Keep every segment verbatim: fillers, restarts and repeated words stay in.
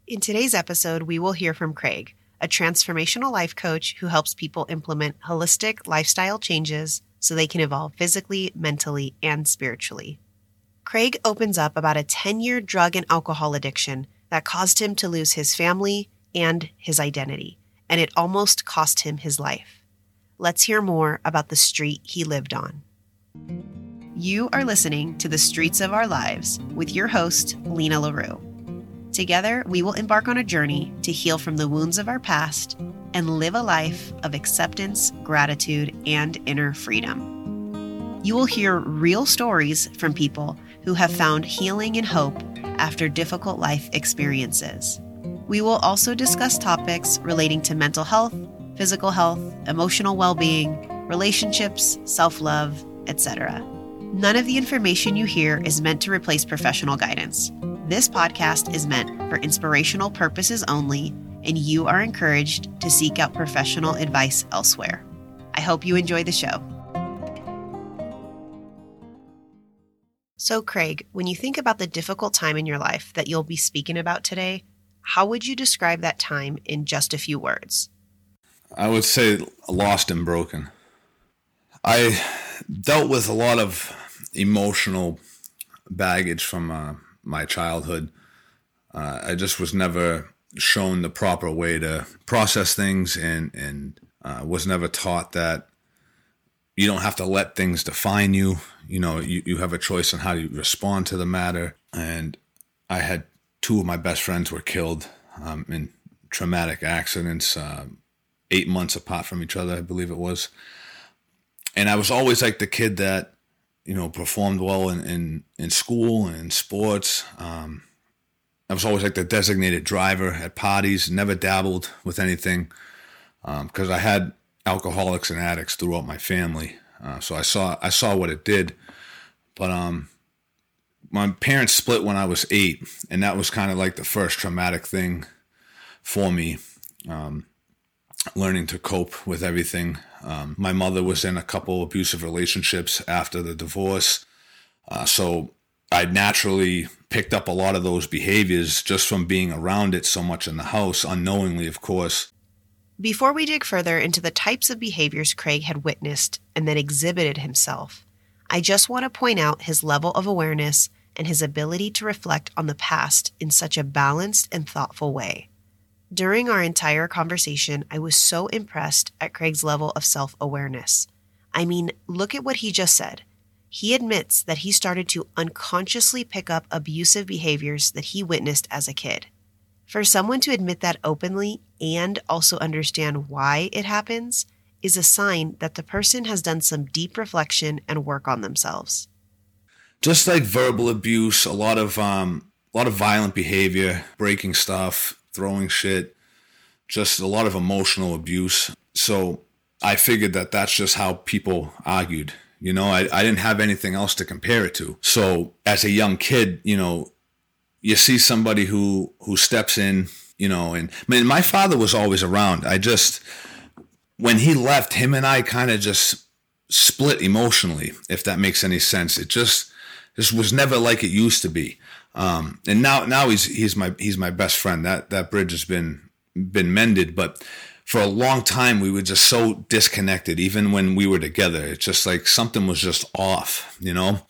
In today's episode, we will hear from Craig, a transformational life coach who helps people implement holistic lifestyle changes so they can evolve physically, mentally, and spiritually. Craig opens up about a ten-year drug and alcohol addiction that caused him to lose his family and his identity, and it almost cost him his life. Let's hear more about the street he lived on. You are listening to The Streets of Our Lives with your host, Lena LaRue. Together, we will embark on a journey to heal from the wounds of our past and live a life of acceptance, gratitude, and inner freedom. You will hear real stories from people who have found healing and hope after difficult life experiences. We will also discuss topics relating to mental health, physical health, emotional well-being, relationships, self-love, et cetera. None of the information you hear is meant to replace professional guidance. This podcast is meant for inspirational purposes only, and you are encouraged to seek out professional advice elsewhere. I hope you enjoy the show. So, Craig, when you think about the difficult time in your life that you'll be speaking about today, how would you describe that time in just a few words? I would say lost and broken. I dealt with a lot of emotional baggage from uh, my childhood. Uh, I just was never shown the proper way to process things, and and uh, was never taught that you don't have to let things define you. You know, you, you have a choice on how you respond to the matter. And I had two of my best friends were killed um, in traumatic accidents, uh, eight months apart from each other, I believe it was. And I was always like the kid that, you know, performed well in, in, in school and in sports. Um, I was always like the designated driver at parties, never dabbled with anything because um, I had alcoholics and addicts throughout my family. Uh, so I saw I saw what it did. But um, my parents split when I was eight, and that was kind of like the first traumatic thing for me, um, learning to cope with everything. Um, my mother was in a couple abusive relationships after the divorce. Uh, so I naturally picked up a lot of those behaviors just from being around it so much in the house, unknowingly, of course. Before we dig further into the types of behaviors Craig had witnessed and then exhibited himself, I just want to point out his level of awareness and his ability to reflect on the past in such a balanced and thoughtful way. During our entire conversation, I was so impressed at Craig's level of self-awareness. I mean, look at what he just said. He admits that he started to unconsciously pick up abusive behaviors that he witnessed as a kid. For someone to admit that openly and also understand why it happens is a sign that the person has done some deep reflection and work on themselves. Just like verbal abuse, a lot of um, a lot of violent behavior, breaking stuff, throwing shit, just a lot of emotional abuse. So I figured that that's just how people argued. You know, I, I didn't have anything else to compare it to. So as a young kid, you know, you see somebody who, who steps in, you know, and I mean, my father was always around. I just, when he left, him and I kind of just split emotionally, if that makes any sense. It just, this was never like it used to be. Um, and now, now he's, he's my, he's my best friend. That, that bridge has been, been mended, but for a long time, we were just so disconnected, even when we were together. It's just like something was just off, you know?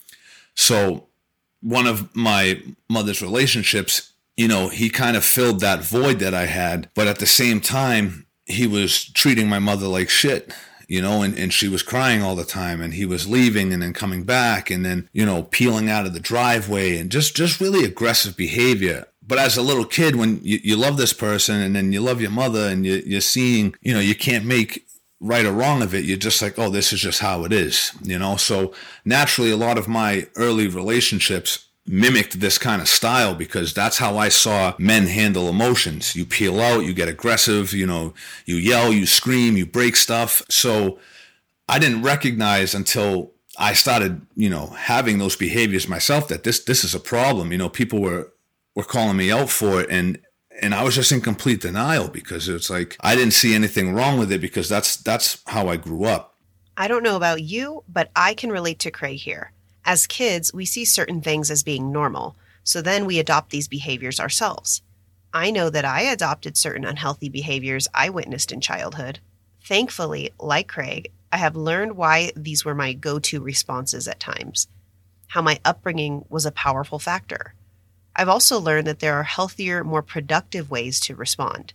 So one of my mother's relationships, you know, he kind of filled that void that I had, but at the same time, he was treating my mother like shit, you know, and, and she was crying all the time, and he was leaving and then coming back and then, you know, peeling out of the driveway and just, just really aggressive behavior. But as a little kid, when you, you love this person and then you love your mother and you, you're seeing, you know, you can't make right or wrong of it. You're just like, oh, this is just how it is, you know? So naturally, a lot of my early relationships mimicked this kind of style because that's how I saw men handle emotions. You peel out, you get aggressive, you know, you yell, you scream, you break stuff. So I didn't recognize until I started, you know, having those behaviors myself that this this is a problem. You know, people were were calling me out for it, and and I was just in complete denial because it's like I didn't see anything wrong with it because that's that's how I grew up. I don't know about you, but I can relate to Craig here. As kids, we see certain things as being normal, so then we adopt these behaviors ourselves. I know that I adopted certain unhealthy behaviors I witnessed in childhood. Thankfully, like Craig, I have learned why these were my go-to responses at times, how my upbringing was a powerful factor. I've also learned that there are healthier, more productive ways to respond.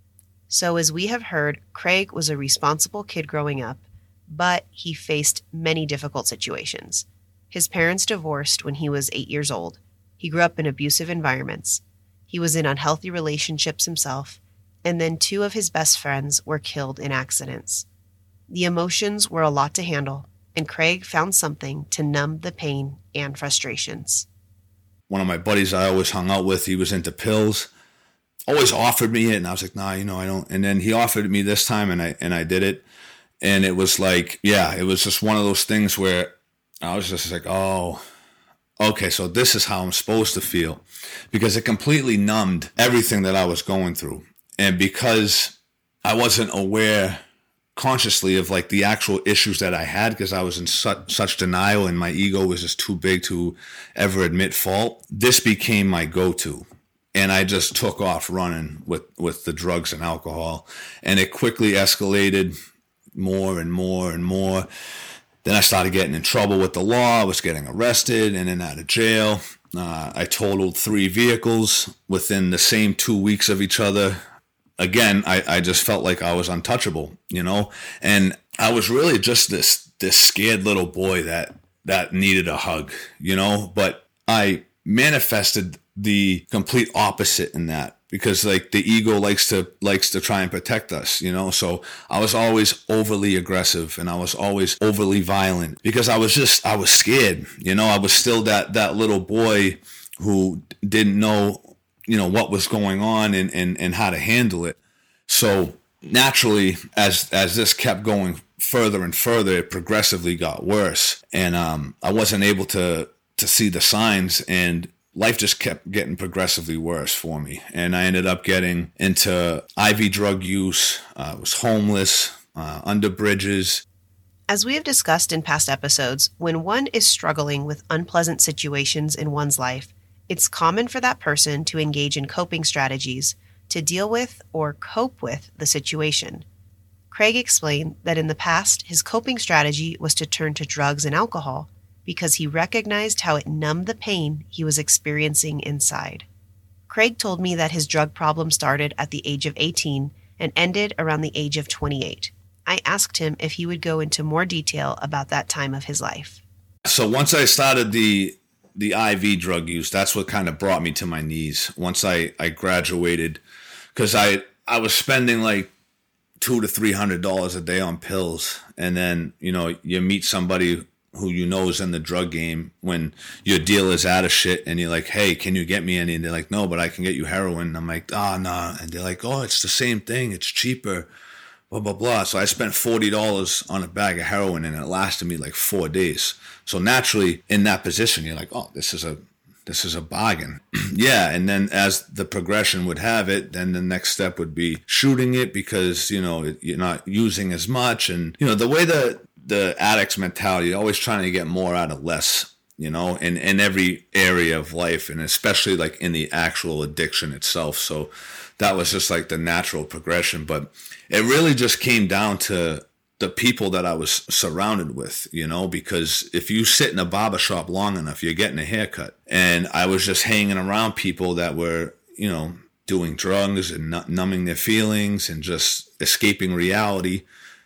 So as we have heard, Craig was a responsible kid growing up, but he faced many difficult situations. His parents divorced when he was eight years old. He grew up in abusive environments. He was in unhealthy relationships himself, and then two of his best friends were killed in accidents. The emotions were a lot to handle, and Craig found something to numb the pain and frustrations. One of my buddies I always hung out with, he was into pills, always offered me it, and I was like, nah, you know, I don't. And then he offered it me this time, and I and I did it. And it was like, yeah, it was just one of those things where I was just like, oh, okay, so this is how I'm supposed to feel. Because it completely numbed everything that I was going through. And because I wasn't aware consciously of like the actual issues that I had, because I was in such, such denial and my ego was just too big to ever admit fault, this became my go-to. And I just took off running with, with the drugs and alcohol. And it quickly escalated more and more and more. Then I started getting in trouble with the law. I was getting arrested and then out of jail. Uh, I totaled three vehicles within the same two weeks of each other. Again, I, I just felt like I was untouchable, you know? And I was really just this this scared little boy that that needed a hug, you know? But I manifested the complete opposite in that, because like the ego likes to likes to try and protect us, you know? So I was always overly aggressive and I was always overly violent because I was just, I was scared, you know? I was still that, that little boy who didn't know, you know, what was going on and, and, and how to handle it. So naturally, as, as this kept going further and further, it progressively got worse. And um, I wasn't able to, to see the signs, and life just kept getting progressively worse for me. And I ended up getting into I V drug use. I uh, was homeless, uh, under bridges. As we have discussed in past episodes, when one is struggling with unpleasant situations in one's life, it's common for that person to engage in coping strategies to deal with or cope with the situation. Craig explained that in the past, his coping strategy was to turn to drugs and alcohol because he recognized how it numbed the pain he was experiencing inside. Craig told me that his drug problem started at the age of eighteen and ended around the age of twenty-eight. I asked him if he would go into more detail about that time of his life. So once I started the the I V drug use, that's what kind of brought me to my knees. Once I, I graduated, because I I was spending like two to three hundred dollars a day on pills, and then you know you meet somebody who you know is in the drug game when your dealer's out of shit, and you're like, hey, can you get me any? And they're like, no, but I can get you heroin. And I'm like, oh, no. And they're like, oh, it's the same thing. It's cheaper, blah, blah, blah. So I spent forty dollars on a bag of heroin, and it lasted me like four days. So naturally, in that position, you're like, oh, this is a this is a bargain. Yeah, and then as the progression would have it, then the next step would be shooting it because, you know, you're not using as much. And, you know, the way the, the addict's mentality, you're always trying to get more out of less, you know, in, in every area of life, and especially like in the actual addiction itself. So that was just like the natural progression. But it really just came down to the people that I was surrounded with, you know, because if you sit in a barber shop long enough, you're getting a haircut. And I was just hanging around people that were, you know, doing drugs and numbing their feelings and just escaping reality.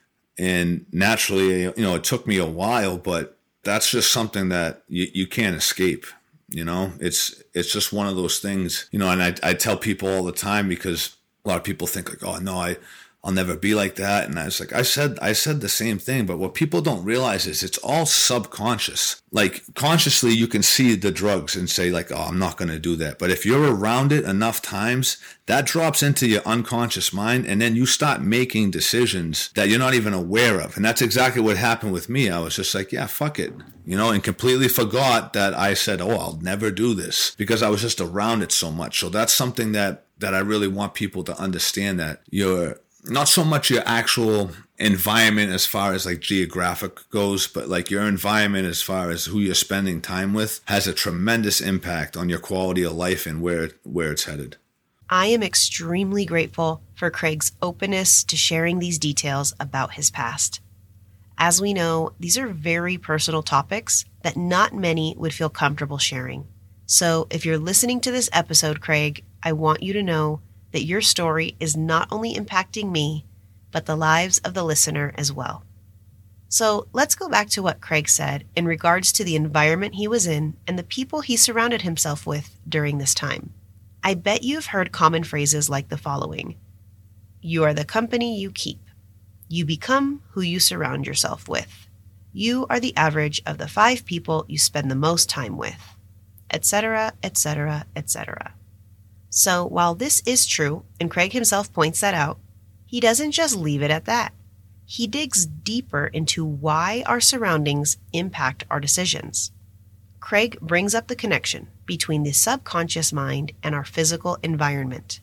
And naturally, you know, it took me a while, but that's just something that you, you can't escape. You know, it's it's just one of those things, you know, and I, I tell people all the time, because a lot of people think like, oh, no, I, I'll never be like that. And I was like, I said, I said the same thing. But what people don't realize is it's all subconscious. Like consciously, you can see the drugs and say like, oh, I'm not going to do that. But if you're around it enough times, that drops into your unconscious mind. And then you start making decisions that you're not even aware of. And that's exactly what happened with me. I was just like, yeah, fuck it, you know, and completely forgot that I said, oh, I'll never do this, because I was just around it so much. So that's something that, that I really want people to understand, that you're, not so much your actual environment as far as like geographic goes, but like your environment as far as who you're spending time with has a tremendous impact on your quality of life and where where it's headed. I am extremely grateful for Craig's openness to sharing these details about his past. As we know, these are very personal topics that not many would feel comfortable sharing. So if you're listening to this episode, Craig, I want you to know that your story is not only impacting me, but the lives of the listener as well. So let's go back to what Craig said in regards to the environment he was in and the people he surrounded himself with during this time. I bet you've heard common phrases like the following: you are the company you keep. You become who you surround yourself with. You are the average of the five people you spend the most time with, et cetera, et cetera, et cetera. So while this is true, and Craig himself points that out, he doesn't just leave it at that. He digs deeper into why our surroundings impact our decisions. Craig brings up the connection between the subconscious mind and our physical environment.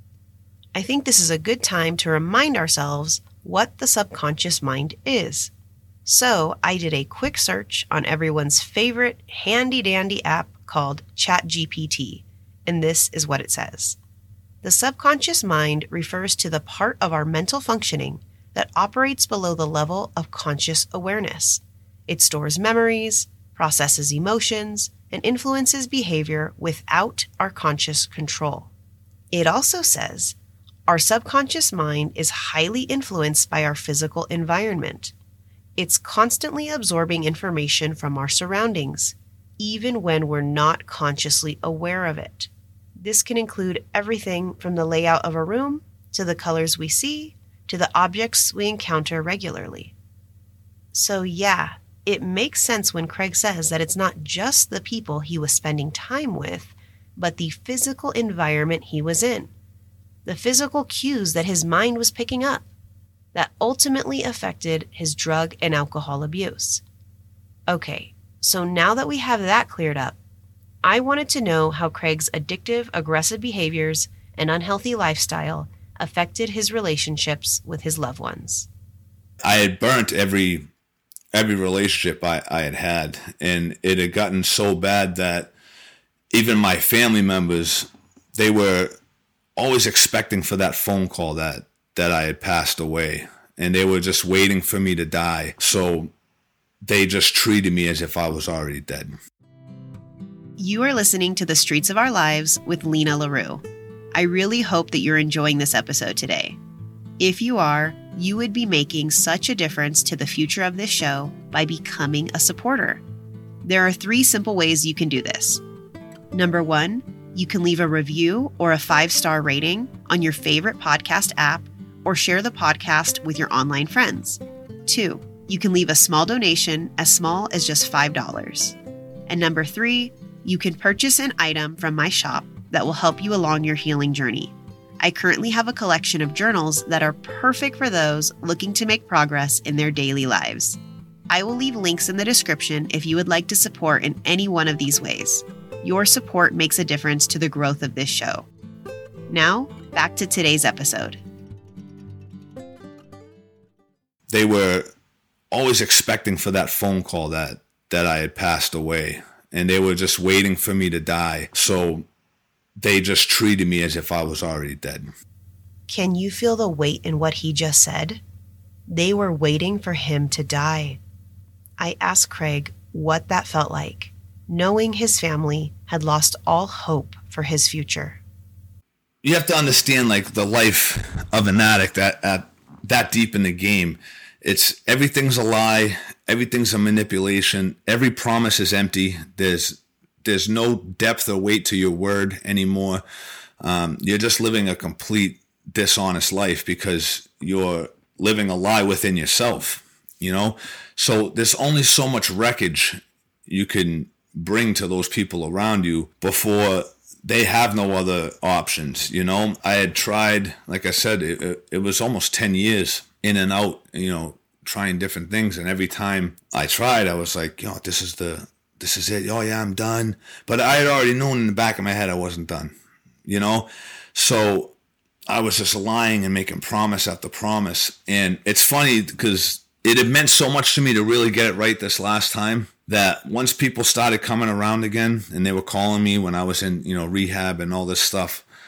I think this is a good time to remind ourselves what the subconscious mind is. So I did a quick search on everyone's favorite handy-dandy app called ChatGPT, and this is what it says. The subconscious mind refers to the part of our mental functioning that operates below the level of conscious awareness. It stores memories, processes emotions, and influences behavior without our conscious control. It also says our subconscious mind is highly influenced by our physical environment. It's constantly absorbing information from our surroundings, even when we're not consciously aware of it. This can include everything from the layout of a room, to the colors we see, to the objects we encounter regularly. So yeah, it makes sense when Craig says that it's not just the people he was spending time with, but the physical environment he was in, the physical cues that his mind was picking up, that ultimately affected his drug and alcohol abuse. Okay, so now that we have that cleared up, I wanted to know how Craig's addictive, aggressive behaviors and unhealthy lifestyle affected his relationships with his loved ones. I had burnt every every relationship I, I had had, and it had gotten so bad that even my family members, they were always expecting for that phone call that, that I had passed away, and they were just waiting for me to die. So they just treated me as if I was already dead. You are listening to The Streets of Our Lives with Lena LaRue. I really hope that you're enjoying this episode today. If you are, you would be making such a difference to the future of this show by becoming a supporter. There are three simple ways you can do this. Number one, you can leave a review or a five-star rating on your favorite podcast app or share the podcast with your online friends. Two, you can leave a small donation as small as just five dollars. And number three, you can purchase an item from my shop that will help you along your healing journey. I currently have a collection of journals that are perfect for those looking to make progress in their daily lives. I will leave links in the description if you would like to support in any one of these ways. Your support makes a difference to the growth of this show. Now, back to today's episode. They were always expecting for that phone call that, that I had passed away, and they were just waiting for me to die. So they just treated me as if I was already dead. Can you feel the weight in what he just said? They were waiting for him to die. I asked Craig what that felt like, knowing his family had lost all hope for his future. You have to understand, like, the life of an addict at, at that deep in the game. It's everything's a lie. Everything's a manipulation. Every promise is empty. There's there's no depth or weight to your word anymore. Um, you're just living a complete dishonest life because you're living a lie within yourself, you know? So there's only so much wreckage you can bring to those people around you before they have no other options, you know? I had tried, like I said, it, it was almost ten years in and out, you know, trying different things. And every time I tried, I was like, you know, this is the, this is it. Oh yeah, I'm done. But I had already known in the back of my head I wasn't done, you know? So I was just lying and making promise after promise. And it's funny because it had meant so much to me to really get it right this last time that once people started coming around again and they were calling me when I was in, you know, rehab and all this stuff,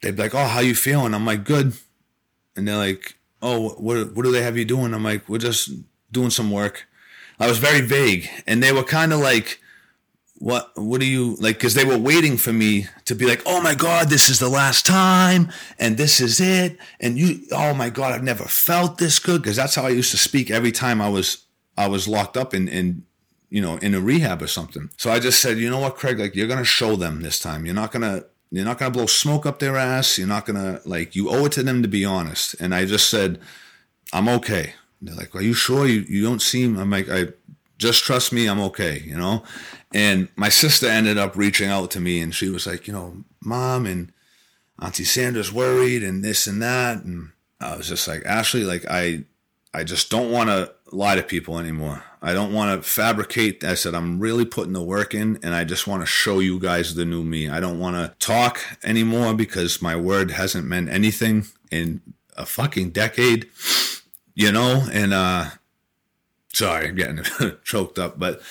they'd be like, oh, how you feeling? I'm like, good. And they're like, oh, what what do they have you doing? I'm like, we're just doing some work. I was very vague. And they were kind of like, what, what do you, like, because they were waiting for me to be like, oh my God, this is the last time, and this is it. And you, oh my God, I've never felt this good. Because that's how I used to speak every time I was, I was locked up in, in, you know, in a rehab or something. So I just said, you know what, Craig, like, you're going to show them this time. You're not going to, you're not going to blow smoke up their ass. You're not going to, like, you owe it to them to be honest. And I just said, I'm okay. And they're like, are you sure? You, you don't seem, I'm like, I just trust me. I'm okay, you know? And my sister ended up reaching out to me, and she was like, you know, Mom and Auntie Sandra's worried and this and that. And I was just like, Ashley, like, I, I just don't want to lie to people anymore. I don't want to fabricate. I said, I'm really putting the work in, and I just want to show you guys the new me. I don't want to talk anymore because my word hasn't meant anything in a fucking decade, you know? And, uh, sorry, I'm getting choked up, but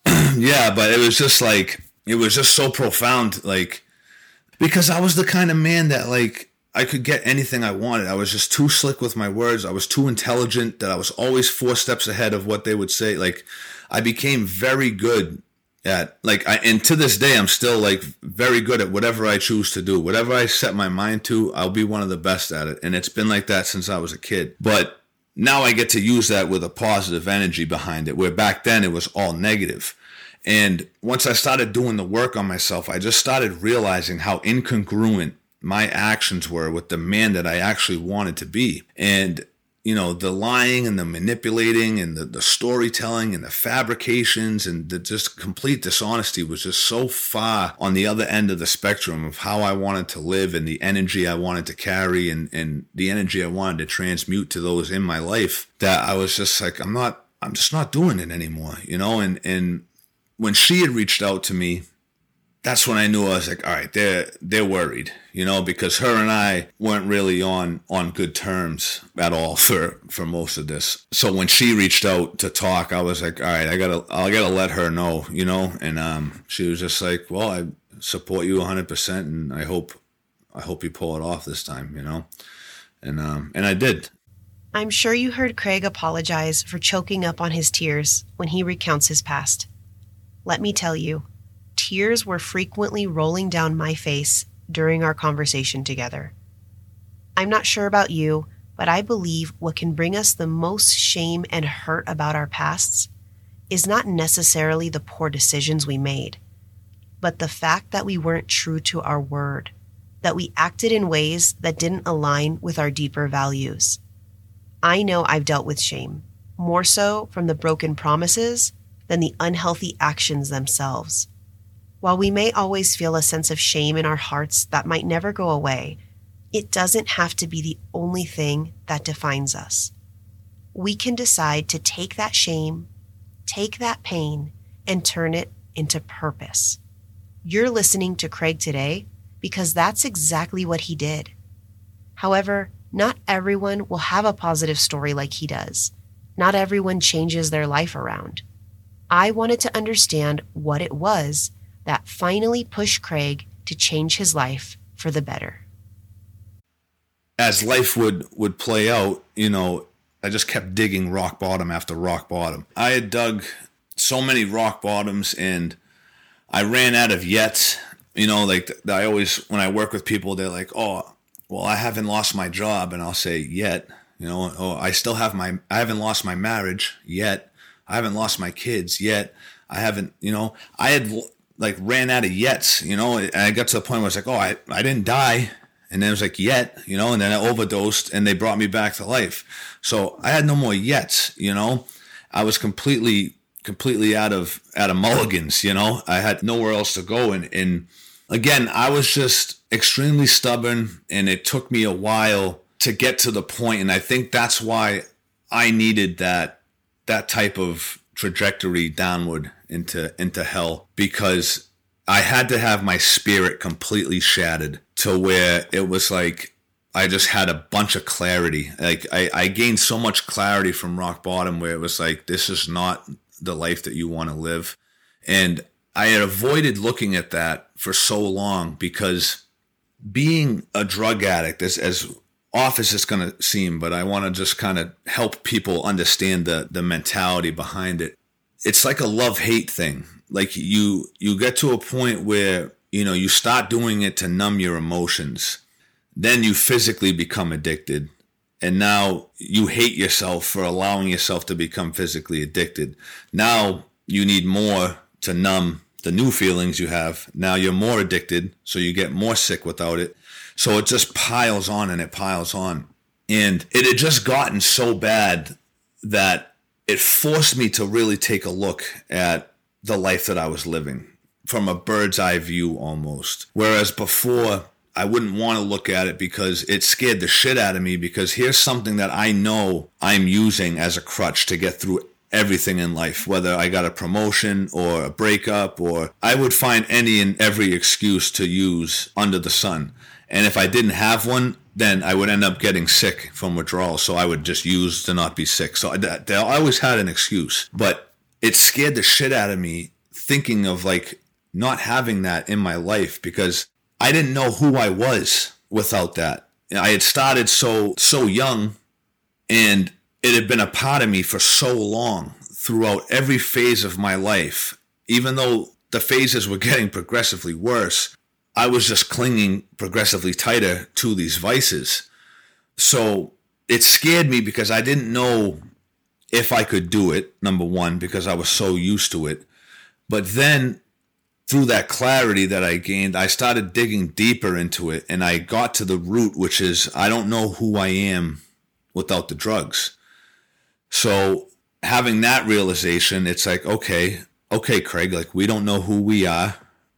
yeah, but it was just like, it was just so profound, like, because I was the kind of man that, like, I could get anything I wanted. I was just too slick with my words. I was too intelligent that I was always four steps ahead of what they would say. Like, I became very good at, like, I, and to this day, I'm still, like, very good at whatever I choose to do. Whatever I set my mind to, I'll be one of the best at it. And it's been like that since I was a kid. But now I get to use that with a positive energy behind it, where back then it was all negative. And once I started doing the work on myself, I just started realizing how incongruent my actions were with the man that I actually wanted to be. And, you know, the lying and the manipulating and the, the storytelling and the fabrications and the just complete dishonesty was just so far on the other end of the spectrum of how I wanted to live and the energy I wanted to carry and, and the energy I wanted to transmute to those in my life, that I was just like, I'm not, I'm just not doing it anymore, you know? And, and when she had reached out to me, that's when I knew I was like, all right, they're, they're worried, you know, because her and I weren't really on, on good terms at all for, for most of this. So when she reached out to talk, I was like, all right, I gotta, I gotta let her know, you know? And, um, she was just like, well, I support you a hundred percent. And I hope, I hope you pull it off this time, you know? And, um, and I did. I'm sure you heard Craig apologize for choking up on his tears when he recounts his past. Let me tell you, tears were frequently rolling down my face during our conversation together. I'm not sure about you, but I believe what can bring us the most shame and hurt about our pasts is not necessarily the poor decisions we made, but the fact that we weren't true to our word, that we acted in ways that didn't align with our deeper values. I know I've dealt with shame, more so from the broken promises than the unhealthy actions themselves. While we may always feel a sense of shame in our hearts that might never go away, it doesn't have to be the only thing that defines us. We can decide to take that shame, take that pain, and turn it into purpose. You're listening to Craig today because that's exactly what he did. However, not everyone will have a positive story like he does. Not everyone changes their life around. I wanted to understand what it was that finally pushed Craig to change his life for the better. As life would, would play out, you know, I just kept digging rock bottom after rock bottom. I had dug so many rock bottoms and I ran out of yet. You know, like I always, when I work with people, they're like, oh, well, I haven't lost my job. And I'll say, yet, you know, oh, I still have my, I haven't lost my marriage yet. I haven't lost my kids yet. I haven't, you know, I had like ran out of yets, you know, and I got to the point where I was like, oh, I, I didn't die. And then it was like, yet, you know, and then I overdosed and they brought me back to life. So I had no more yets, you know, I was completely, completely out of, out of mulligans, you know, I had nowhere else to go. And, and again, I was just extremely stubborn and it took me a while to get to the point. And I think that's why I needed that, that type of trajectory downward into, into hell, because I had to have my spirit completely shattered to where it was like, I just had a bunch of clarity. Like I, I gained so much clarity from rock bottom where it was like, this is not the life that you want to live. And I had avoided looking at that for so long because being a drug addict, as, as off as it's going to seem, but I want to just kind of help people understand the, the mentality behind it. It's like a love-hate thing. Like you, you get to a point where, you know, you start doing it to numb your emotions. Then you physically become addicted. And now you hate yourself for allowing yourself to become physically addicted. Now you need more to numb the new feelings you have. Now you're more addicted, so you get more sick without it. So it just piles on and it piles on. And it had just gotten so bad that it forced me to really take a look at the life that I was living from a bird's eye view almost. Whereas before, I wouldn't want to look at it because it scared the shit out of me, because here's something that I know I'm using as a crutch to get through everything in life, whether I got a promotion or a breakup, or I would find any and every excuse to use under the sun. And if I didn't have one, then I would end up getting sick from withdrawal. So I would just use to not be sick. So I, I always had an excuse, but it scared the shit out of me thinking of like not having that in my life, because I didn't know who I was without that. I had started so, so young, and it had been a part of me for so long throughout every phase of my life. Even though the phases were getting progressively worse, I was just clinging progressively tighter to these vices. So it scared me because I didn't know if I could do it, number one, because I was so used to it. But then through that clarity that I gained, I started digging deeper into it, and I got to the root, which is I don't know who I am without the drugs. So having that realization, it's like, okay, okay, Craig, like we don't know who we are.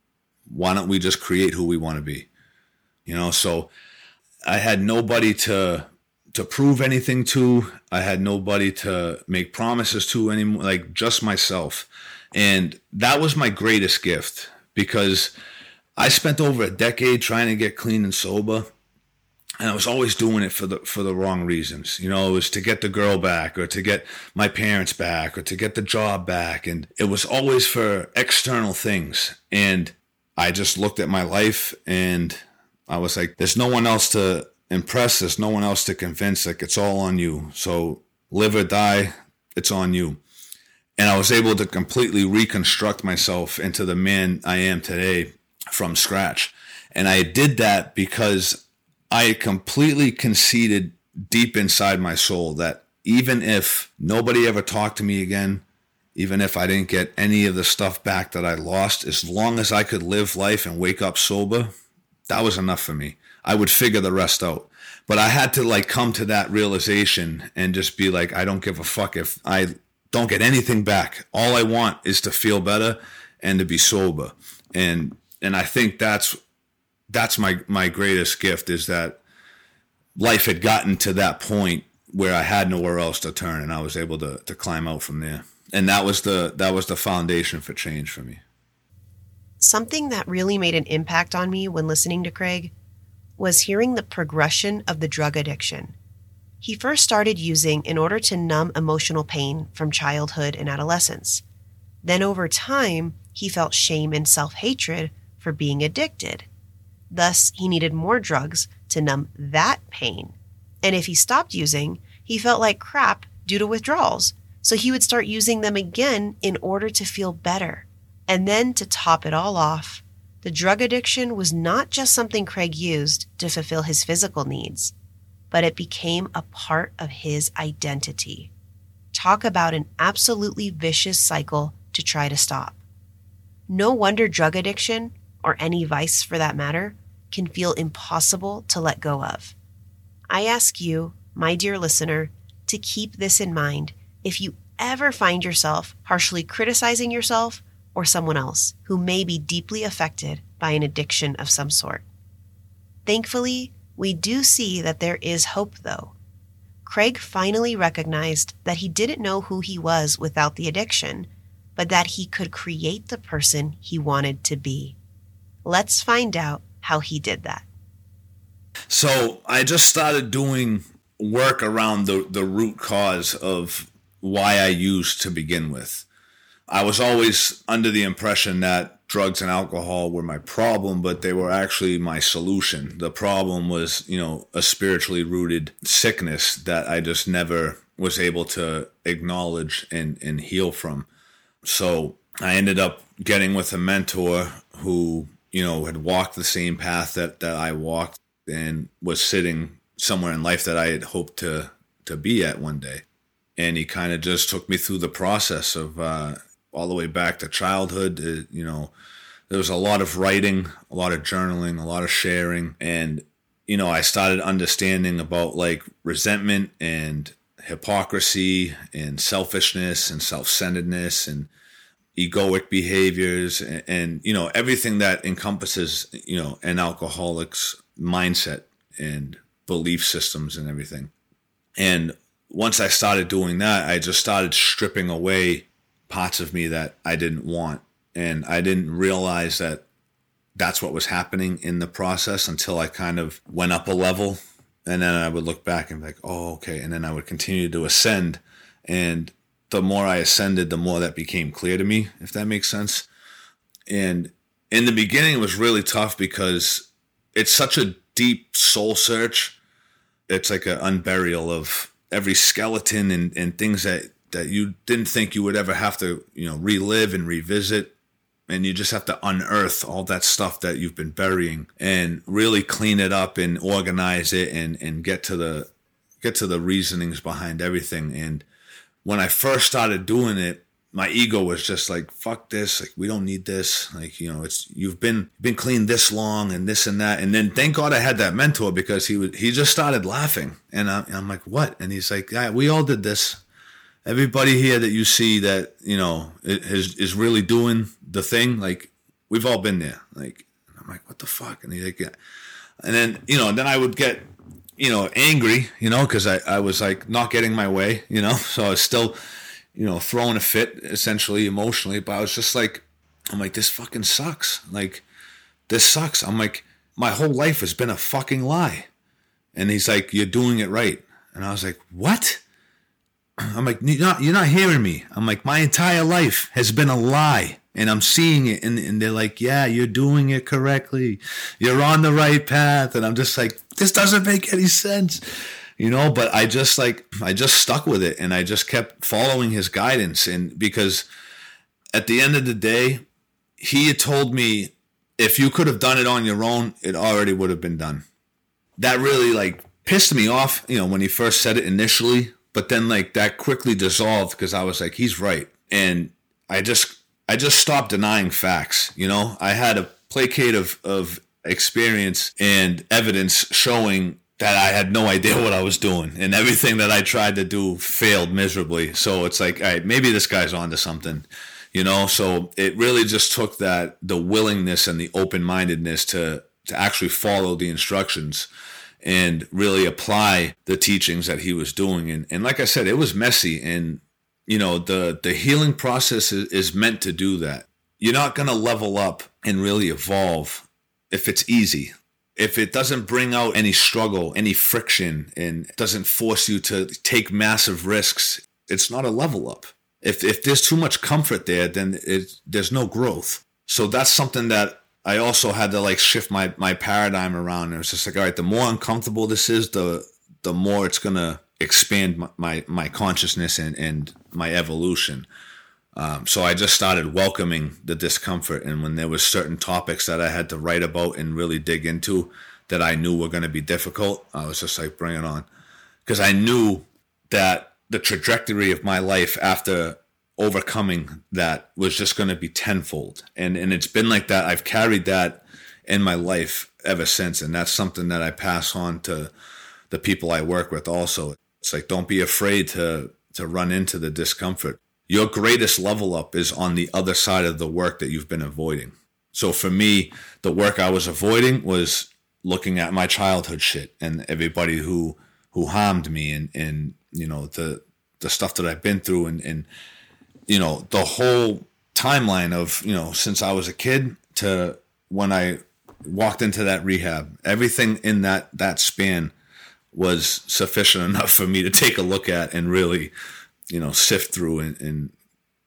Why don't we just create who we want to be? You know, so I had nobody to to prove anything to. I had nobody to make promises to anymore, like just myself. And that was my greatest gift, because I spent over a decade trying to get clean and sober. And I was always doing it for the for the wrong reasons. You know, it was to get the girl back, or to get my parents back, or to get the job back. And it was always for external things. And I just looked at my life and I was like, there's no one else to impress. There's no one else to convince. Like, it's all on you. So live or die, it's on you. And I was able to completely reconstruct myself into the man I am today from scratch. And I did that because I completely conceded deep inside my soul that even if nobody ever talked to me again, even if I didn't get any of the stuff back that I lost, as long as I could live life and wake up sober, that was enough for me. I would figure the rest out. But I had to like come to that realization and just be like, I don't give a fuck if I don't get anything back. All I want is to feel better and to be sober. And and I think that's that's my, my greatest gift, is that life had gotten to that point where I had nowhere else to turn, and I was able to to climb out from there. And that was the that was the foundation for change for me. Something that really made an impact on me when listening to Craig was hearing the progression of the drug addiction. He first started using in order to numb emotional pain from childhood and adolescence. Then over time, he felt shame and self-hatred for being addicted. Thus, he needed more drugs to numb that pain. And if he stopped using, he felt like crap due to withdrawals. So he would start using them again in order to feel better. And then to top it all off, the drug addiction was not just something Craig used to fulfill his physical needs, but it became a part of his identity. Talk about an absolutely vicious cycle to try to stop. No wonder drug addiction, or any vice for that matter, can feel impossible to let go of. I ask you, my dear listener, to keep this in mind if you ever find yourself harshly criticizing yourself or someone else who may be deeply affected by an addiction of some sort. Thankfully, we do see that there is hope, though. Craig finally recognized that he didn't know who he was without the addiction, but that he could create the person he wanted to be. Let's find out how he did that. So I just started doing work around the, the root cause of why I used to begin with. I was always under the impression that drugs and alcohol were my problem, but they were actually my solution. The problem was, you know, a spiritually rooted sickness that I just never was able to acknowledge and, and heal from. So I ended up getting with a mentor who, you know, had walked the same path that, that I walked and was sitting somewhere in life that I had hoped to, to be at one day. And he kind of just took me through the process of, uh, all the way back to childhood. Uh, you know, there was a lot of writing, a lot of journaling, a lot of sharing. And, you know, I started understanding about like resentment and hypocrisy and selfishness and self-centeredness and egoic behaviors and, and, you know, everything that encompasses, you know, an alcoholic's mindset and belief systems and everything. And once I started doing that, I just started stripping away parts of me that I didn't want. And I didn't realize that that's what was happening in the process until I kind of went up a level. And then I would look back and be like, oh, okay. And then I would continue to ascend. And the more I ascended, the more that became clear to me, if that makes sense. And in the beginning, it was really tough because it's such a deep soul search. It's like an unburial of every skeleton and, and things that that you didn't think you would ever have to, you know, relive and revisit. And you just have to unearth all that stuff that you've been burying and really clean it up and organize it and, and get to the, get to the reasonings behind everything. And when I first started doing it, my ego was just like, fuck this. Like, we don't need this. Like, you know, it's, you've been, been clean this long and this and that. And then thank God I had that mentor because he would, he just started laughing. And I'm, I'm like, what? And he's like, yeah, we all did this. Everybody here that you see that, you know, is is really doing the thing, like, we've all been there. Like, I'm like, what the fuck? And he's like, yeah. And then, you know, then I would get, you know, angry, you know, because I, I was like not getting my way, you know, so I was still, you know, throwing a fit essentially emotionally, but I was just like, I'm like, this fucking sucks. Like, this sucks. I'm like, my whole life has been a fucking lie. And he's like, you're doing it right. And I was like, what? I'm like, you're not, you're not hearing me. I'm like, my entire life has been a lie and I'm seeing it. And, and they're like, yeah, you're doing it correctly. You're on the right path. And I'm just like, this doesn't make any sense, you know, but I just like, I just stuck with it and I just kept following his guidance. And because at the end of the day, he had told me, if you could have done it on your own, it already would have been done. That really like pissed me off, you know, when he first said it initially. But then like that quickly dissolved because I was like, he's right. And I just I just stopped denying facts. You know, I had a placate of, of experience and evidence showing that I had no idea what I was doing. And everything that I tried to do failed miserably. So it's like, all right, maybe this guy's onto something, you know? So it really just took that, the willingness and the open-mindedness to to actually follow the instructions and really apply the teachings that he was doing. And, and like I said, it was messy. And, you know, the, the healing process is, is meant to do that. You're not going to level up and really evolve if it's easy. If it doesn't bring out any struggle, any friction, and doesn't force you to take massive risks, it's not a level up. If if there's too much comfort there, then it, there's no growth. So that's something that I also had to like shift my, my paradigm around. It was just like, all right, the more uncomfortable this is, the the more it's going to expand my, my, my consciousness and, and my evolution. Um, so I just started welcoming the discomfort. And when there was certain topics that I had to write about and really dig into that I knew were going to be difficult, I was just like, bring it on. Because I knew that the trajectory of my life after overcoming that was just going to be tenfold. And and it's been like that. I've carried that in my life ever since. And that's something that I pass on to the people I work with also. It's like, don't be afraid to to run into the discomfort. Your greatest level up is on the other side of the work that you've been avoiding. So for me, the work I was avoiding was looking at my childhood shit and everybody who who harmed me and, and you know, the the stuff that I've been through and, and you know, the whole timeline of, you know, since I was a kid to when I walked into that rehab, everything in that, that span was sufficient enough for me to take a look at and really, you know, sift through and, and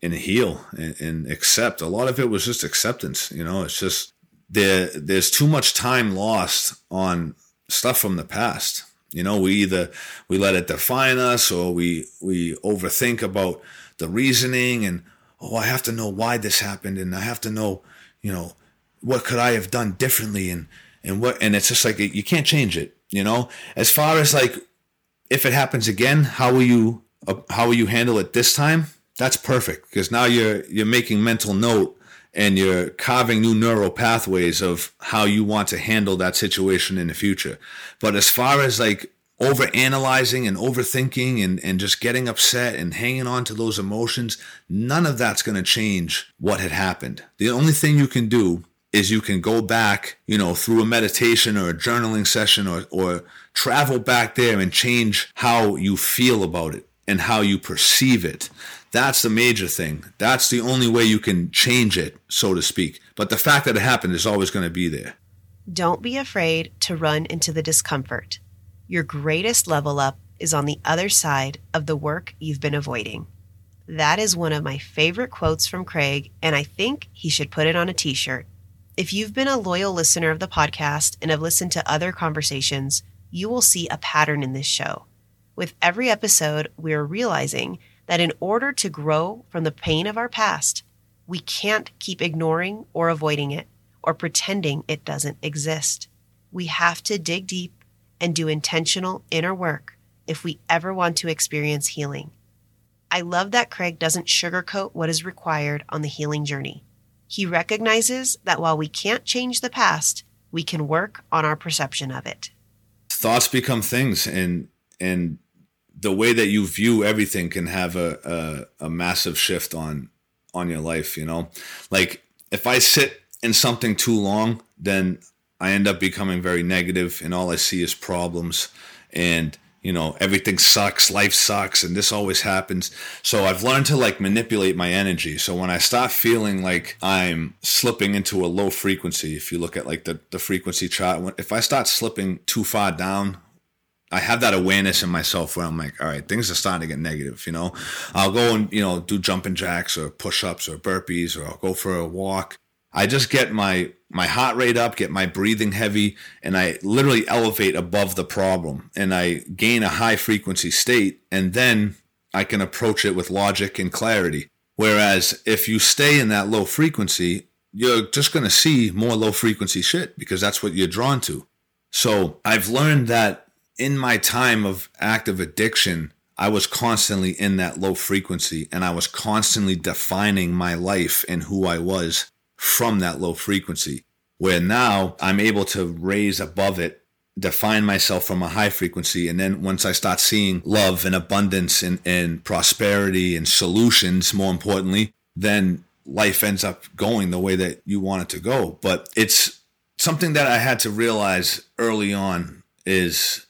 and heal and, and accept. A lot of it was just acceptance. You know, it's just there. There's too much time lost on stuff from the past. You know, we either we let it define us, or we we overthink about the reasoning and, oh, I have to know why this happened, and I have to know, you know, what could I have done differently, and and what, and it's just like you can't change it. You know, as far as like if it happens again, how will you uh, how will you handle it this time? That's perfect, because now you're you're making mental note and you're carving new neural pathways of how you want to handle that situation in the future. But as far as like over analyzing and overthinking and, and just getting upset and hanging on to those emotions, none of that's going to change what had happened. The only thing you can do is you can go back, you know, through a meditation or a journaling session, or, or travel back there and change how you feel about it and how you perceive it. That's the major thing. That's the only way you can change it, so to speak. But the fact that it happened is always going to be there. Don't be afraid to run into the discomfort. Your greatest level up is on the other side of the work you've been avoiding. That is one of my favorite quotes from Craig, and I think he should put it on a t-shirt. If you've been a loyal listener of the podcast and have listened to other conversations, you will see a pattern in this show. With every episode, we are realizing that in order to grow from the pain of our past, we can't keep ignoring or avoiding it or pretending it doesn't exist. We have to dig deep and do intentional inner work if we ever want to experience healing. I love that Craig doesn't sugarcoat what is required on the healing journey. He recognizes that while we can't change the past, we can work on our perception of it. Thoughts become things, and and the way that you view everything can have a, a, a massive shift on, on your life, you know? Like if I sit in something too long, then I end up becoming very negative, and all I see is problems, and, you know, everything sucks, life sucks, and this always happens. So I've learned to like manipulate my energy. So when I start feeling like I'm slipping into a low frequency, if you look at like the, the frequency chart, if I start slipping too far down, I have that awareness in myself where I'm like, all right, things are starting to get negative, you know. I'll go and, you know, do jumping jacks or push-ups or burpees, or I'll go for a walk. I just get my my heart rate up, get my breathing heavy, and I literally elevate above the problem, and I gain a high frequency state, and then I can approach it with logic and clarity. Whereas if you stay in that low frequency, you're just going to see more low frequency shit, because that's what you're drawn to. So I've learned that in my time of active addiction, I was constantly in that low frequency, and I was constantly defining my life and who I was from that low frequency, where now I'm able to raise above it, define myself from a high frequency. And then once I start seeing love and abundance and, and prosperity and solutions, more importantly, then life ends up going the way that you want it to go. But it's something that I had to realize early on is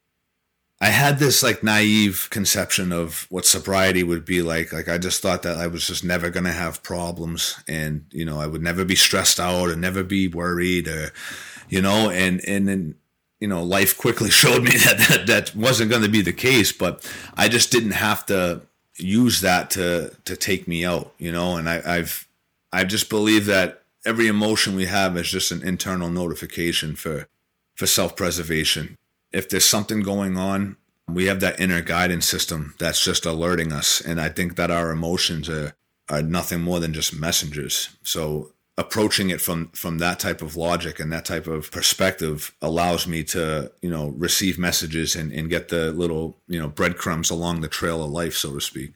I had this like naive conception of what sobriety would be like. Like I just thought that I was just never going to have problems, and, you know, I would never be stressed out and never be worried, or, you know, and, and then, you know, life quickly showed me that that, that wasn't going to be the case, but I just didn't have to use that to, to take me out, you know, and I, I've, I just believe that every emotion we have is just an internal notification for, for self-preservation. If there's something going on, we have that inner guidance system that's just alerting us. And I think that our emotions are, are nothing more than just messengers. So approaching it from, from that type of logic and that type of perspective allows me to, you know, receive messages and, and get the little, you know, breadcrumbs along the trail of life, so to speak.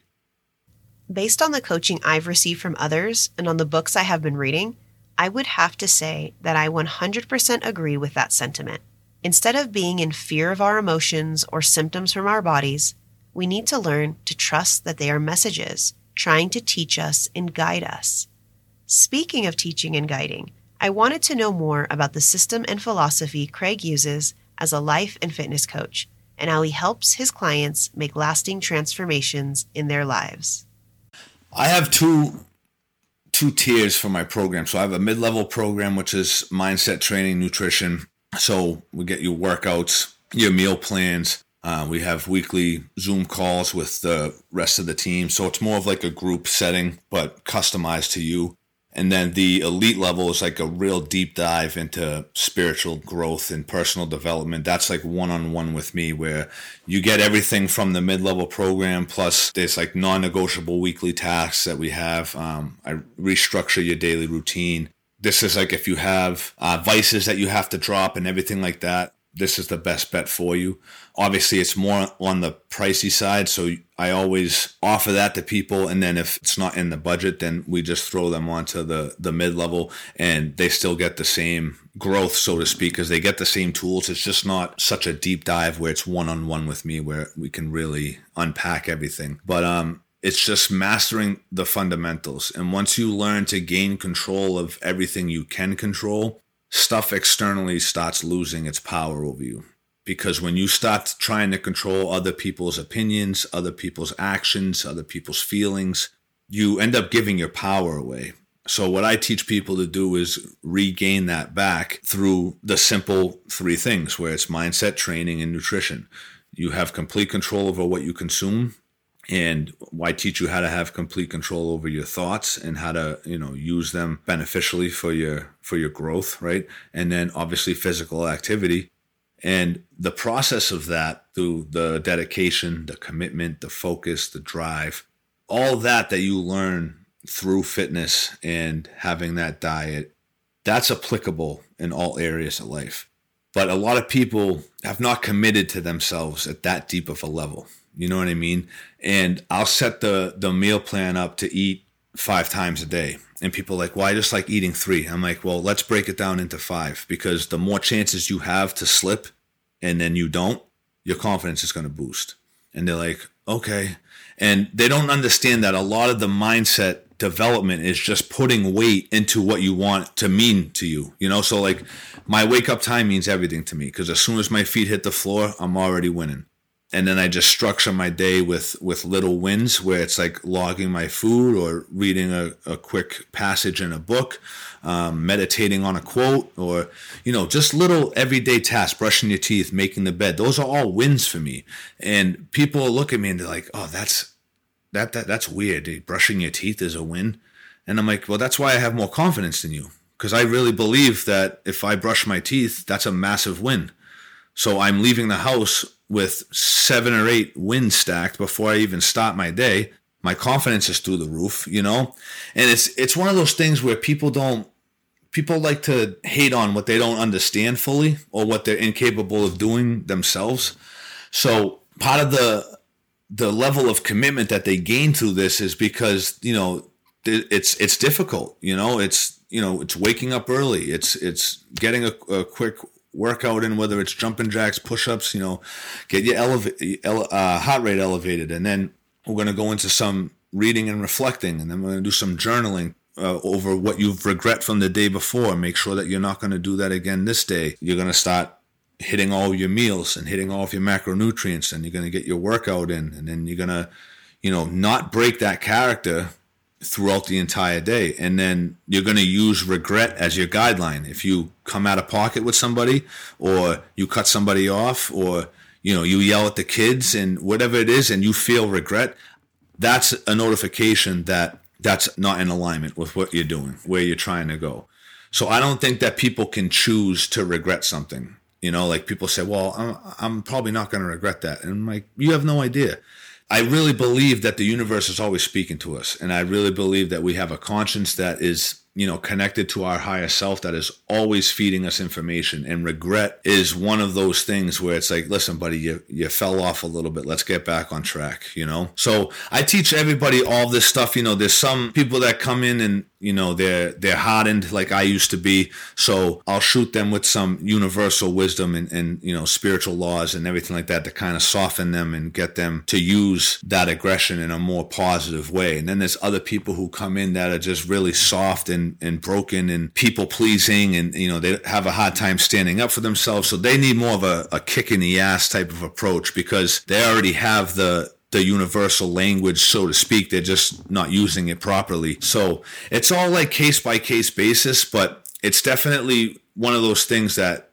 Based on the coaching I've received from others and on the books I have been reading, I would have to say that I one hundred percent agree with that sentiment. Instead of being in fear of our emotions or symptoms from our bodies, we need to learn to trust that they are messages trying to teach us and guide us. Speaking of teaching and guiding, I wanted to know more about the system and philosophy Craig uses as a life and fitness coach, and how he helps his clients make lasting transformations in their lives. I have two two tiers for my program. So I have a mid-level program, which is mindset training, nutrition. So we get you workouts, your meal plans, Uh, we have weekly Zoom calls with the rest of the team. So it's more of like a group setting, but customized to you. And then the elite level is like a real deep dive into spiritual growth and personal development. That's like one-on-one with me, where you get everything from the mid-level program, plus there's like non-negotiable weekly tasks that we have. Um, I restructure your daily routine. This is like if you have uh, vices that you have to drop and everything like that, this is the best bet for you. Obviously, it's more on the pricey side, so I always offer that to people. And then if it's not in the budget, then we just throw them onto the, the mid-level, and they still get the same growth, so to speak, because they get the same tools. It's just not such a deep dive where it's one-on-one with me, where we can really unpack everything. But um, it's just mastering the fundamentals. And once you learn to gain control of everything you can control, stuff externally starts losing its power over you. Because when you start trying to control other people's opinions, other people's actions, other people's feelings, you end up giving your power away. So what I teach people to do is regain that back through the simple three things, where it's mindset, training, and nutrition. You have complete control over what you consume. And I teach you how to have complete control over your thoughts and how to, you know, use them beneficially for your for your growth, right? And then obviously physical activity. And the process of that, through the dedication, the commitment, the focus, the drive, all that that you learn through fitness and having that diet, that's applicable in all areas of life. But a lot of people have not committed to themselves at that deep of a level. You know what I mean? And I'll set the, the meal plan up to eat five times a day. And people are like, well, I just like eating three. I'm like, well, let's break it down into five, because the more chances you have to slip and then you don't, your confidence is going to boost. And they're like, okay. And they don't understand that a lot of the mindset development is just putting weight into what you want to mean to you. You know, so like my wake up time means everything to me, because as soon as my feet hit the floor, I'm already winning. And then I just structure my day with, with little wins, where it's like logging my food or reading a, a quick passage in a book, um, meditating on a quote, or, you know, just little everyday tasks, brushing your teeth, making the bed. Those are all wins for me. And people look at me and they're like, oh, that's, that, that, that's weird. Brushing your teeth is a win. And I'm like, well, that's why I have more confidence than you. Because I really believe that if I brush my teeth, that's a massive win. So I'm leaving the house with seven or eight wins stacked before I even start my day. My confidence is through the roof, you know? And it's it's one of those things where people don't, people like to hate on what they don't understand fully, or what they're incapable of doing themselves. So part of the the level of commitment that they gain through this is because, you know, it's it's difficult, you know? It's, you know, it's waking up early. It's it's getting a, a quick workout in, whether it's jumping jacks, push-ups, you know, get your eleva- ele- uh, heart rate elevated. And then we're going to go into some reading and reflecting, and then we're going to do some journaling uh, over what you've regret from the day before. Make sure that you're not going to do that again this day. You're going to start hitting all your meals and hitting all of your macronutrients, and you're going to get your workout in, and then you're going to, you know, not break that character throughout the entire day. And then you're going to use regret as your guideline. If you come out of pocket with somebody, or you cut somebody off, or, you know, you yell at the kids and whatever it is, and you feel regret, that's a notification that that's not in alignment with what you're doing, where you're trying to go. So I don't think that people can choose to regret something. You know, like people say, well, I'm, I'm probably not going to regret that. And I'm like, you have no idea. I really believe that the universe is always speaking to us. And I really believe that we have a conscience that is, you know, connected to our higher self, that is always feeding us information. And regret is one of those things where it's like, listen, buddy, you, you fell off a little bit. Let's get back on track, you know? So I teach everybody all this stuff. You know, there's some people that come in and, you know, they're, they're hardened like I used to be. So I'll shoot them with some universal wisdom and, and, you know, spiritual laws and everything like that to kind of soften them and get them to use that aggression in a more positive way. And then there's other people who come in that are just really soft and, and broken and people pleasing, and, you know, they have a hard time standing up for themselves. So they need more of a, a kick in the ass type of approach, because they already have the, the universal language, so to speak. They're just not using it properly. So it's all like case by case basis, but it's definitely one of those things that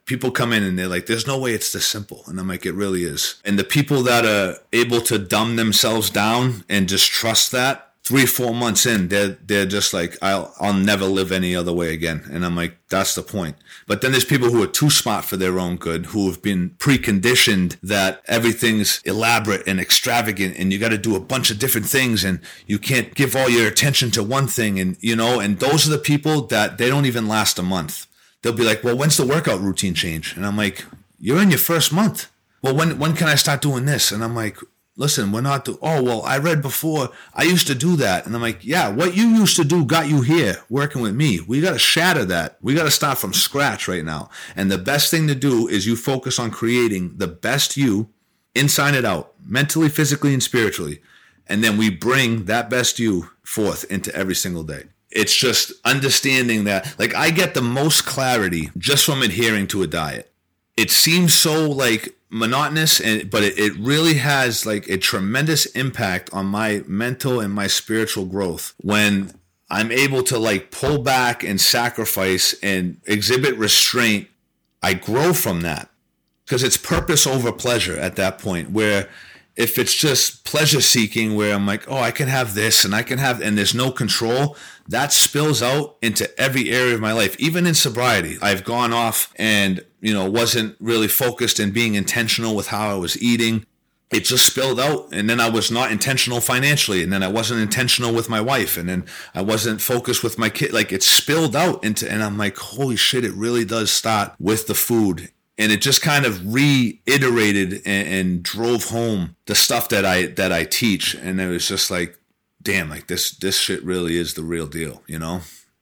People come in and they're like, there's no way it's this simple. And I'm like, it really is. And the people that are able to dumb themselves down and just trust that, three, four months in, they're, they're just like, I'll, I'll never live any other way again. And I'm like, that's the point. But then there's people who are too smart for their own good, who have been preconditioned that everything's elaborate and extravagant and you got to do a bunch of different things and you can't give all your attention to one thing. And, you know, and those are the people that they don't even last a month. They'll be like, well, when's the workout routine change? And I'm like, you're in your first month. Well, when, when can I start doing this? And I'm like, listen, we're not, do- oh, well, I read before, I used to do that. And I'm like, yeah, what you used to do got you here working with me. We got to shatter that. We got to start from scratch right now. And the best thing to do is you focus on creating the best you inside and out, mentally, physically, and spiritually. And then we bring that best you forth into every single day. It's just understanding that, like, I get the most clarity just from adhering to a diet. It seems so like monotonous, and but it, it really has like a tremendous impact on my mental and my spiritual growth when I'm able to like pull back and sacrifice and exhibit restraint. I grow from that because it's purpose over pleasure at that point, where if it's just pleasure seeking where I'm like, oh, I can have this and I can have, and there's no control, that spills out into every area of my life. Even in sobriety, I've gone off and, you know, wasn't really focused in being intentional with how I was eating. It just spilled out. And then I was not intentional financially. And then I wasn't intentional with my wife. And then I wasn't focused with my kid. Like it spilled out into, and I'm like, holy shit, it really does start with the food. And it just kind of reiterated and, and drove home the stuff that I that I teach. And it was just like, damn, like this this shit really is the real deal, you know?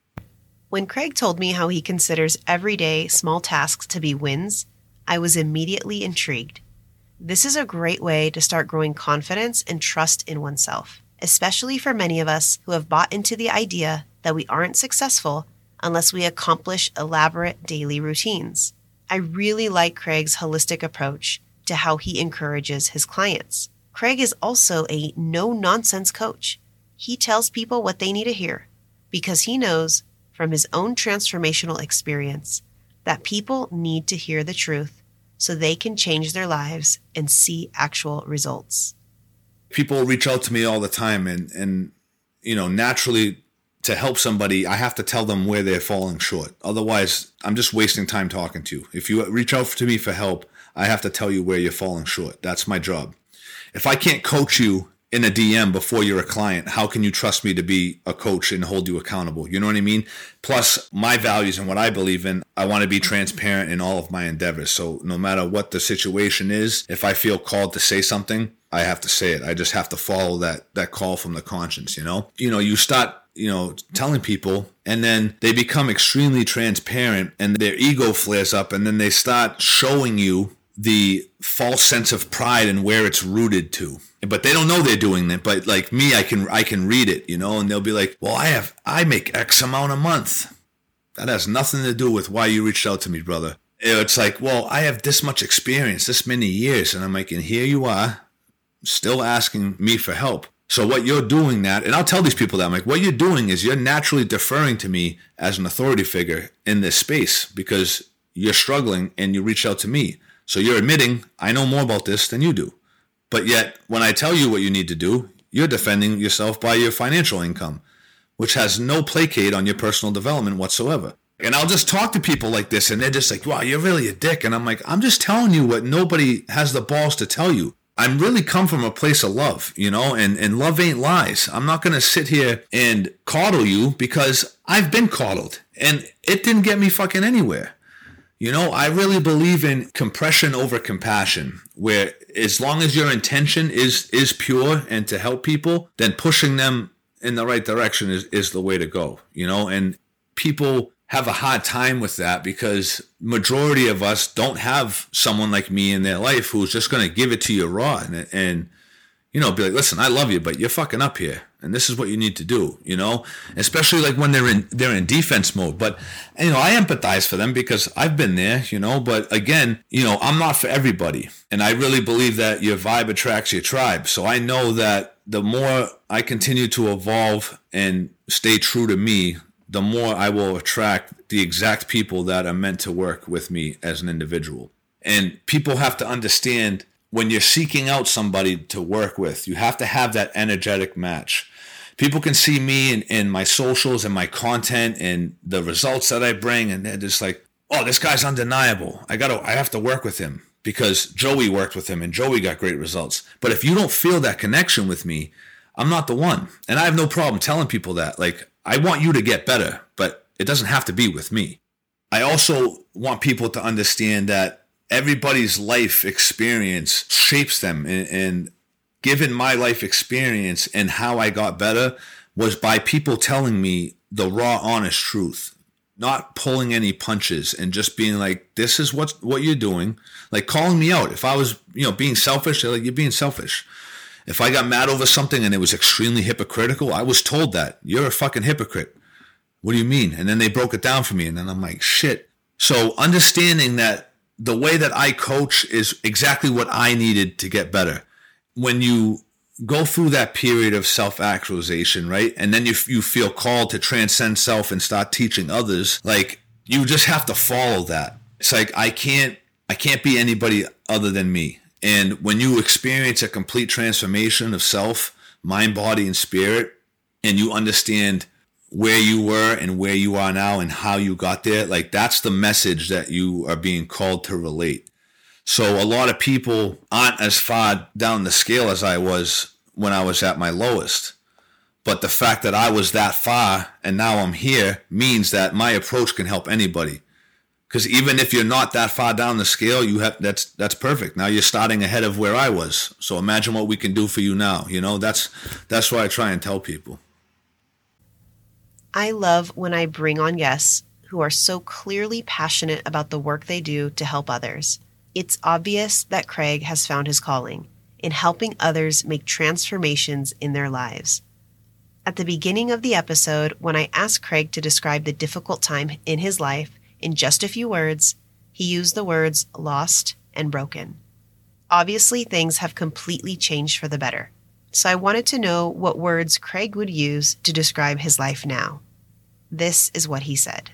When Craig told me how he considers everyday small tasks to be wins, I was immediately intrigued. This is a great way to start growing confidence and trust in oneself, especially for many of us who have bought into the idea that we aren't successful unless we accomplish elaborate daily routines. I really like Craig's holistic approach to how he encourages his clients. Craig is also a no-nonsense coach. He tells people what they need to hear because he knows from his own transformational experience that people need to hear the truth so they can change their lives and see actual results. People reach out to me all the time and, and you know, naturally to help somebody, I have to tell them where they're falling short. Otherwise, I'm just wasting time talking to you. If you reach out to me for help, I have to tell you where you're falling short. That's my job. If I can't coach you in a D M before you're a client, how can you trust me to be a coach and hold you accountable? You know what I mean? Plus, my values and what I believe in, I want to be transparent in all of my endeavors. So no matter what the situation is, if I feel called to say something, I have to say it. I just have to follow that that call from the conscience, you know? You know, you start you know, telling people, and then they become extremely transparent and their ego flares up, and then they start showing you the false sense of pride and where it's rooted to. But they don't know they're doing that. But like me, I can I can read it, you know, and they'll be like, well, I have I make X amount a month. That has nothing to do with why you reached out to me, brother. It's like, well, I have this much experience, this many years. And I'm like, and here you are, still asking me for help. So what you're doing that, and I'll tell these people that, I'm like, what you're doing is you're naturally deferring to me as an authority figure in this space because you're struggling and you reach out to me. So you're admitting, I know more about this than you do. But yet, when I tell you what you need to do, you're defending yourself by your financial income, which has no placate on your personal development whatsoever. And I'll just talk to people like this, and they're just like, wow, you're really a dick. And I'm like, I'm just telling you what nobody has the balls to tell you. I'm really come from a place of love, you know, and, and love ain't lies. I'm not going to sit here and coddle you because I've been coddled and it didn't get me fucking anywhere. You know, I really believe in compression over compassion, where as long as your intention is is pure and to help people, then pushing them in the right direction is, is the way to go, you know, and people have a hard time with that because majority of us don't have someone like me in their life who's just going to give it to you raw and, and, you know, be like, listen, I love you, but you're fucking up here. And this is what you need to do, you know, especially like when they're in, they're in defense mode. But, you know, I empathize for them because I've been there, you know, but again, you know, I'm not for everybody. And I really believe that your vibe attracts your tribe. So I know that the more I continue to evolve and stay true to me, the more I will attract the exact people that are meant to work with me as an individual. And people have to understand, when you're seeking out somebody to work with, you have to have that energetic match. People can see me in, in my socials and my content and the results that I bring, and they're just like, oh, this guy's undeniable. I gotta, I have to work with him because Joey worked with him and Joey got great results. But if you don't feel that connection with me, I'm not the one. And I have no problem telling people that. Like, I want you to get better, but it doesn't have to be with me. I also want people to understand that everybody's life experience shapes them. And, and given my life experience and how I got better was by people telling me the raw, honest truth, not pulling any punches and just being like, this is what, what you're doing. Like, calling me out. If I was, you know, being selfish, they're like, you're being selfish. If I got mad over something and it was extremely hypocritical, I was told that. You're a fucking hypocrite. What do you mean? And then they broke it down for me. And then I'm like, shit. So understanding that the way that I coach is exactly what I needed to get better. When you go through that period of self-actualization, right? And then you you feel called to transcend self and start teaching others, like, you just have to follow that. It's like, I can't, I can't be anybody other than me. And when you experience a complete transformation of self, mind, body, and spirit, and you understand where you were and where you are now and how you got there, like, that's the message that you are being called to relate. So a lot of people aren't as far down the scale as I was when I was at my lowest. But the fact that I was that far and now I'm here means that my approach can help anybody. Because even if you're not that far down the scale, you have that's that's perfect. Now you're starting ahead of where I was. So imagine what we can do for you now. You know, that's that's what I try and tell people. I love when I bring on guests who are so clearly passionate about the work they do to help others. It's obvious that Craig has found his calling in helping others make transformations in their lives. At the beginning of the episode, when I asked Craig to describe the difficult time in his life in just a few words, he used the words lost and broken. Obviously, things have completely changed for the better. So I wanted to know what words Craig would use to describe his life now. This is what he said.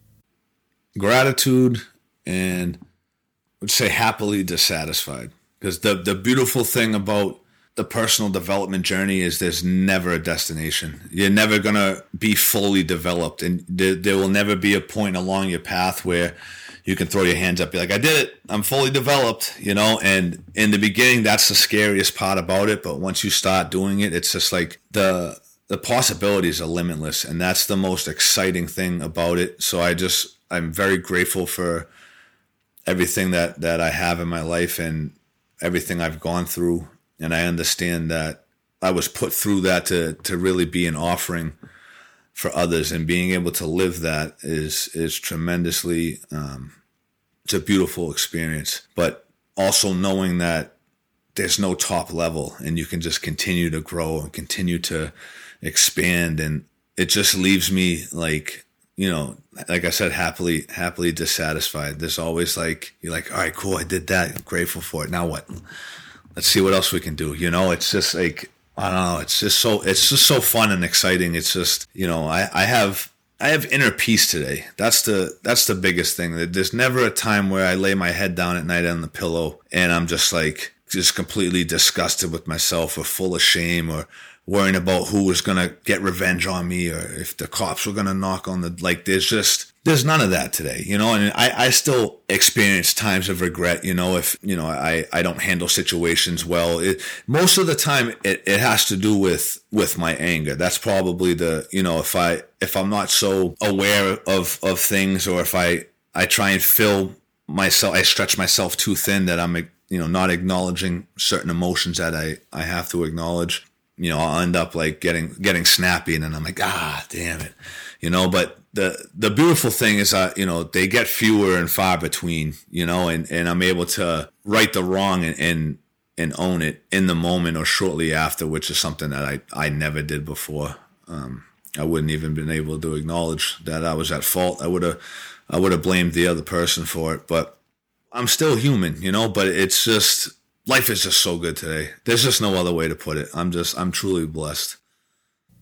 Gratitude and I would say happily dissatisfied. Because the, the beautiful thing about the personal development journey is there's never a destination. You're never going to be fully developed. And there, there will never be a point along your path where you can throw your hands up, be like, I did it. I'm fully developed, you know? And in the beginning, that's the scariest part about it. But once you start doing it, it's just like the the possibilities are limitless. And that's the most exciting thing about it. So I just, I'm very grateful for everything that, that I have in my life and everything I've gone through. And I understand that I was put through that to, to really be an offering for others, and being able to live that is, is tremendously, um, it's a beautiful experience, but also knowing that there's no top level and you can just continue to grow and continue to expand. And it just leaves me like, you know, like I said, happily, happily dissatisfied. There's always like, you're like, all right, cool. I did that. I'm grateful for it. Now what? Let's see what else we can do. You know, it's just like, I don't know. It's just so, it's just so fun and exciting. It's just, you know, I, I have, I have inner peace today. That's the, that's the biggest thing. There's never a time where I lay my head down at night on the pillow and I'm just like, just completely disgusted with myself or full of shame or worrying about who was going to get revenge on me or if the cops were going to knock on the, like, there's just, there's none of that today, you know, and I, I still experience times of regret, you know, if, you know, I, I don't handle situations well. It, most of the time it, it has to do with, with my anger. That's probably the, you know, if I, if I'm not so aware of, of things, or if I, I try and fill myself, I stretch myself too thin that I'm, you know, not acknowledging certain emotions that I, I have to acknowledge. You know, I'll end up like getting getting snappy, and then I'm like, ah, damn it, you know. But the the beautiful thing is, uh, you know, they get fewer and far between, you know, and, and I'm able to right the wrong and, and and own it in the moment or shortly after, which is something that I, I never did before. Um, I wouldn't even been able to acknowledge that I was at fault. I would have I would have blamed the other person for it, but I'm still human, you know. But it's just, life is just so good today. There's just no other way to put it. I'm just, I'm truly blessed.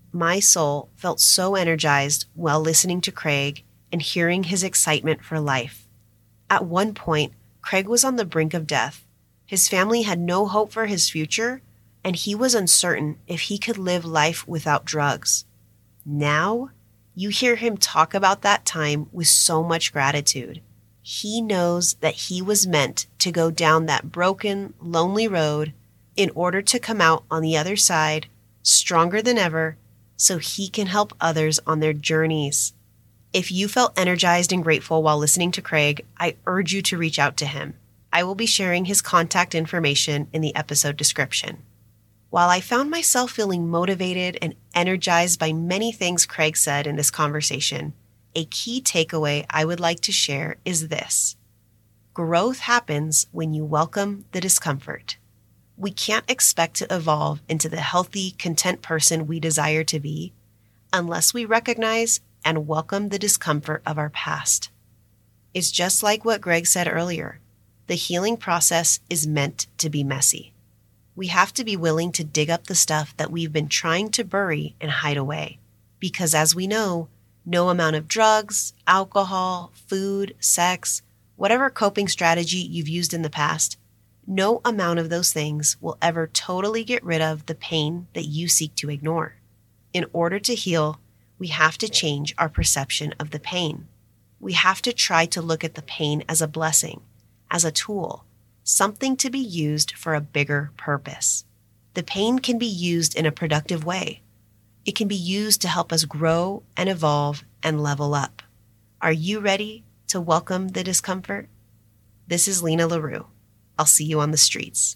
my soul felt so energized while listening to Craig and hearing his excitement for life. At one point, Craig was on the brink of death. His family had no hope for his future, and he was uncertain if he could live life without drugs. Now, you hear him talk about that time with so much gratitude. He knows that he was meant to go down that broken, lonely road in order to come out on the other side stronger than ever so he can help others on their journeys. If you felt energized and grateful while listening to Craig, I urge you to reach out to him. I will be sharing his contact information in the episode description. While I found myself feeling motivated and energized by many things Craig said in this conversation, a key takeaway I would like to share is this. Growth happens when you welcome the discomfort. We can't expect to evolve into the healthy, content person we desire to be unless we recognize and welcome the discomfort of our past. It's just like what Greg said earlier. The healing process is meant to be messy. We have to be willing to dig up the stuff that we've been trying to bury and hide away. Because as we know, no amount of drugs, alcohol, food, sex, whatever coping strategy you've used in the past, no amount of those things will ever totally get rid of the pain that you seek to ignore. In order to heal, we have to change our perception of the pain. We have to try to look at the pain as a blessing, as a tool, something to be used for a bigger purpose. The pain can be used in a productive way. It can be used to help us grow and evolve and level up. Are you ready to welcome the discomfort? This is Lena LaRue. I'll see you on the streets.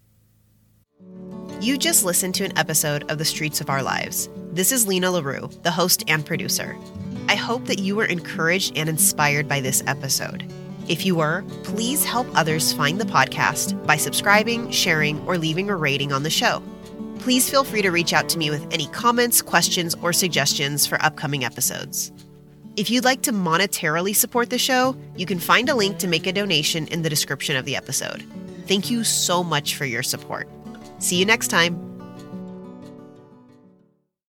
You just listened to an episode of The Streets of Our Lives. This is Lena LaRue, the host and producer. I hope that you were encouraged and inspired by this episode. If you were, please help others find the podcast by subscribing, sharing, or leaving a rating on the show. Please feel free to reach out to me with any comments, questions, or suggestions for upcoming episodes. If you'd like to monetarily support the show, you can find a link to make a donation in the description of the episode. Thank you so much for your support. See you next time.